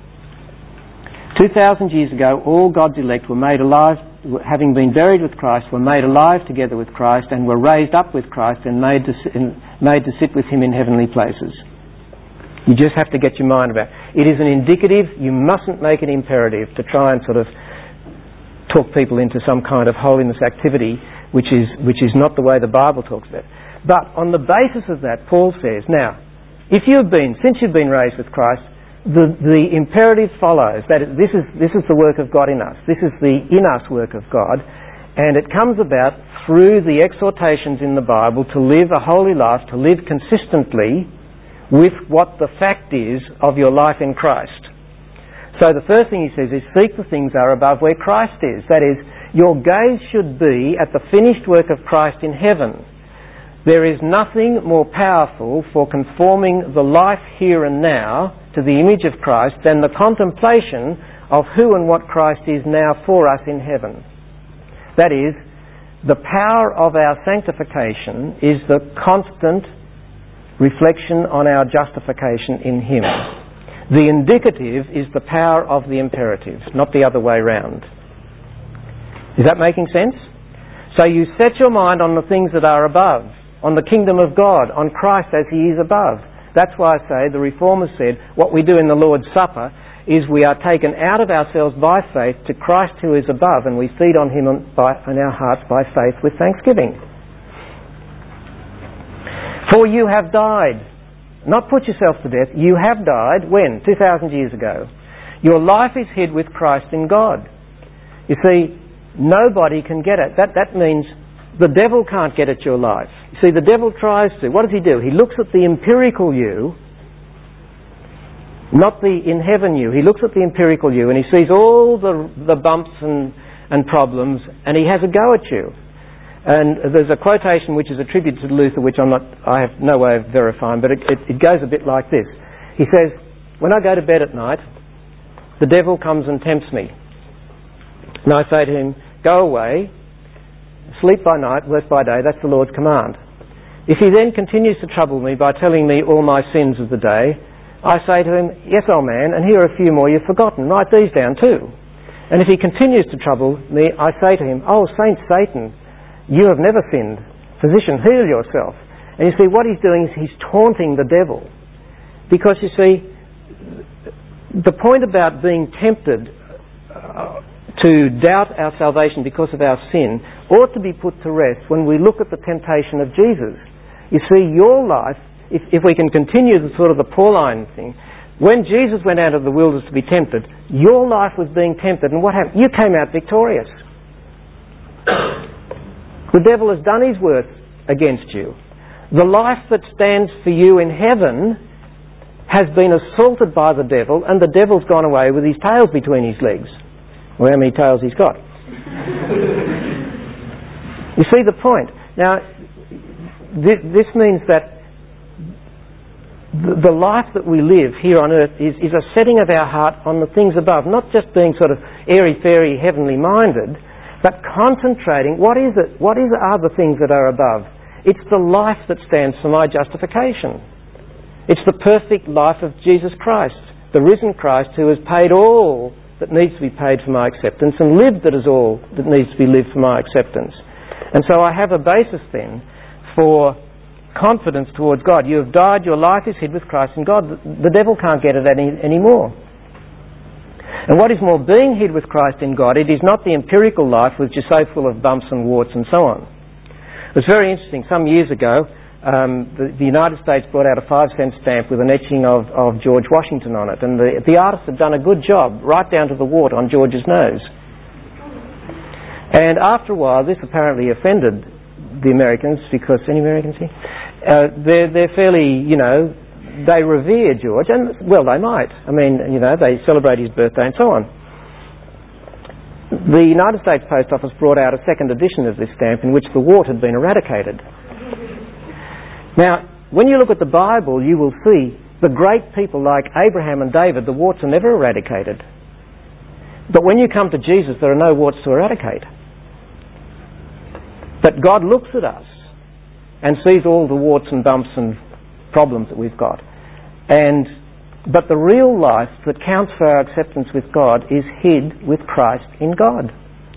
two thousand years ago, all God's elect were made alive, having been buried with Christ, were made alive together with Christ, and were raised up with Christ and made to, made to sit with him in heavenly places. You just have to get your mind about it. It is an indicative. You mustn't make it imperative to try and sort of talk people into some kind of holiness activity, which is which is not the way the Bible talks about it. But on the basis of that, Paul says, now, if you've been, since you've been raised with Christ, the, the imperative follows that this is this is the work of God in us. This is the in us work of God, and it comes about through the exhortations in the Bible to live a holy life, to live consistently with what the fact is of your life in Christ. So the first thing he says is seek the things that are above where Christ is. That is, your gaze should be at the finished work of Christ in heaven. There is nothing more powerful for conforming the life here and now to the image of Christ than the contemplation of who and what Christ is now for us in heaven. That is, the power of our sanctification is the constant reflection on our justification in him. The indicative is the power of the imperative, not the other way round. Is that making sense? So you set your mind on the things that are above, on the kingdom of God, on Christ as he is above. That's why I say the Reformers said what we do in the Lord's Supper is we are taken out of ourselves by faith to Christ who is above, and we feed on him in our hearts by faith with thanksgiving. For you have died. Not put yourself to death. You have died. When? two thousand years ago. Your life is hid with Christ in God. You see, nobody can get it. That, that means the devil can't get at your life. You see, the devil tries to. What does he do? He looks at the empirical you, not the in heaven you. He looks at the empirical you and he sees all the, the bumps and, and problems, and he has a go at you. And there's a quotation which is attributed to Luther, which I'm not, I have no way of verifying, but it, it, it goes a bit like this. He says, when I go to bed at night, the devil comes and tempts me. And I say to him, go away, sleep by night, work by day, that's the Lord's command. If he then continues to trouble me by telling me all my sins of the day, I say to him, yes, old man, and here are a few more you've forgotten, write these down too. And if he continues to trouble me, I say to him, oh, Saint Satan, you have never sinned. Physician, heal yourself. And you see, what he's doing is he's taunting the devil. Because you see, the point about being tempted uh, to doubt our salvation because of our sin ought to be put to rest when we look at the temptation of Jesus. You see, your life, if, if we can continue the sort of the Pauline thing, when Jesus went out of the wilderness to be tempted, your life was being tempted, and what happened? You came out victorious. The devil has done his work against you. The life that stands for you in heaven has been assaulted by the devil, and the devil's gone away with his tail between his legs. Well, how many tails he's got? You see the point. Now, th- this means that th- the life that we live here on earth is, is a setting of our heart on the things above, not just being sort of airy-fairy, heavenly minded, but concentrating, what is it? What is are the things that are above? It's the life that stands for my justification. It's the perfect life of Jesus Christ, the risen Christ who has paid all that needs to be paid for my acceptance and lived that is all that needs to be lived for my acceptance. And so I have a basis then for confidence towards God. You have died, your life is hid with Christ in God. The devil can't get it any anymore. And what is more, being hid with Christ in God, it is not the empirical life which is so full of bumps and warts and so on. It was very interesting. Some years ago, um, the, the United States brought out a five cent stamp with an etching of, of George Washington on it. And the, the artist had done a good job, right down to the wart on George's nose. And after a while, this apparently offended the Americans, because, any Americans here? Uh, they're, they're fairly, you know, they revere George, and, well, they might. I mean, you know, they celebrate his birthday and so on. The United States Post Office brought out a second edition of this stamp in which the wart had been eradicated. Now, when you look at the Bible, you will see the great people like Abraham and David, the warts are never eradicated. But when you come to Jesus, there are no warts to eradicate. But God looks at us and sees all the warts and bumps and problems that we've got. And but the real life that counts for our acceptance with God is hid with Christ in God.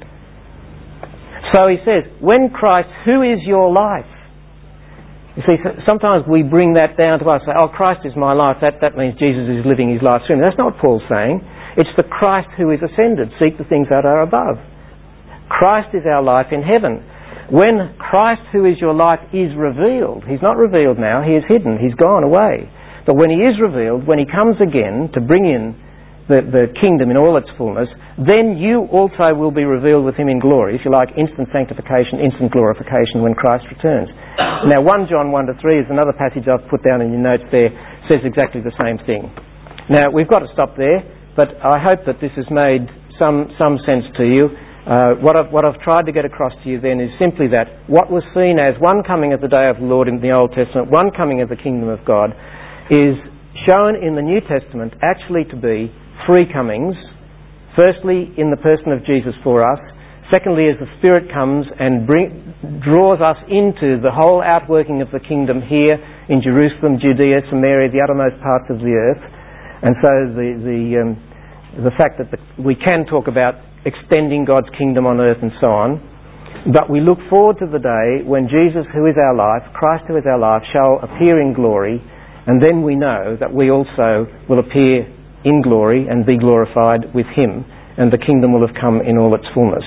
So he says, when Christ, who is your life? You see, sometimes we bring that down to us, say, oh, Christ is my life, that, that means Jesus is living his life through me. That's not what Paul's saying. It's the Christ who is ascended. Seek the things that are above. Christ is our life in heaven. When Christ, who is your life, is revealed, he's not revealed now, he is hidden, he's gone away. But when he is revealed, when he comes again to bring in the, the kingdom in all its fullness, then you also will be revealed with him in glory, if you like, instant sanctification, instant glorification when Christ returns. Now, First John one to three is another passage I've put down in your notes there, says exactly the same thing. Now, we've got to stop there, but I hope that this has made some, some sense to you. Uh, what, I've, what I've tried to get across to you then is simply that what was seen as one coming of the day of the Lord in the Old Testament, one coming of the kingdom of God, is shown in the New Testament actually to be three comings. Firstly, in the person of Jesus for us. Secondly, as the Spirit comes and bring, draws us into the whole outworking of the kingdom here in Jerusalem, Judea, Samaria, the uttermost parts of the earth. And so the the, um, the fact that the, we can talk about extending God's kingdom on earth and so on. But we look forward to the day when Jesus, who is our life, Christ, who is our life, shall appear in glory. And then we know that we also will appear in glory and be glorified with him, and the kingdom will have come in all its fullness.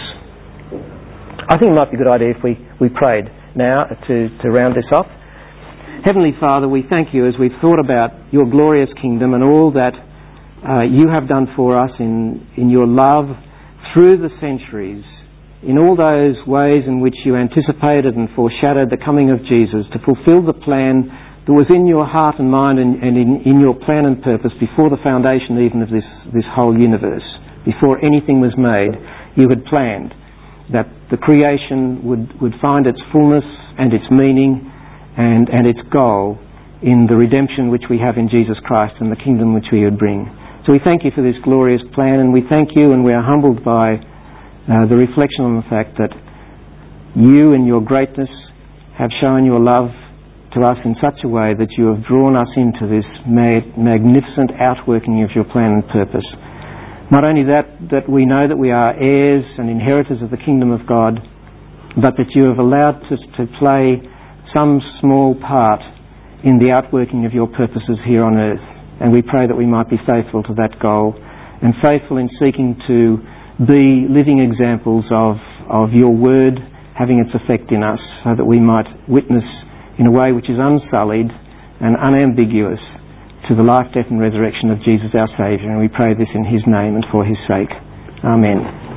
I think it might be a good idea if we, we prayed now to, to round this off. Heavenly Father, we thank you as we've thought about your glorious kingdom and all that uh, you have done for us in, in your love through the centuries, in all those ways in which you anticipated and foreshadowed the coming of Jesus to fulfill the plan that was in your heart and mind and, and in, in your plan and purpose before the foundation even of this, this whole universe. Before anything was made, you had planned that the creation would, would find its fullness and its meaning and, and its goal in the redemption which we have in Jesus Christ and the kingdom which we would bring. So we thank you for this glorious plan, and we thank you and we are humbled by uh, the reflection on the fact that you in your greatness have shown your love to us in such a way that you have drawn us into this mag- magnificent outworking of your plan and purpose. Not only that, that we know that we are heirs and inheritors of the kingdom of God, but that you have allowed us to play some small part in the outworking of your purposes here on earth. And we pray that we might be faithful to that goal and faithful in seeking to be living examples of, of your word having its effect in us, so that we might witness in a way which is unsullied and unambiguous to the life, death and resurrection of Jesus our Saviour. And we pray this in his name and for his sake. Amen.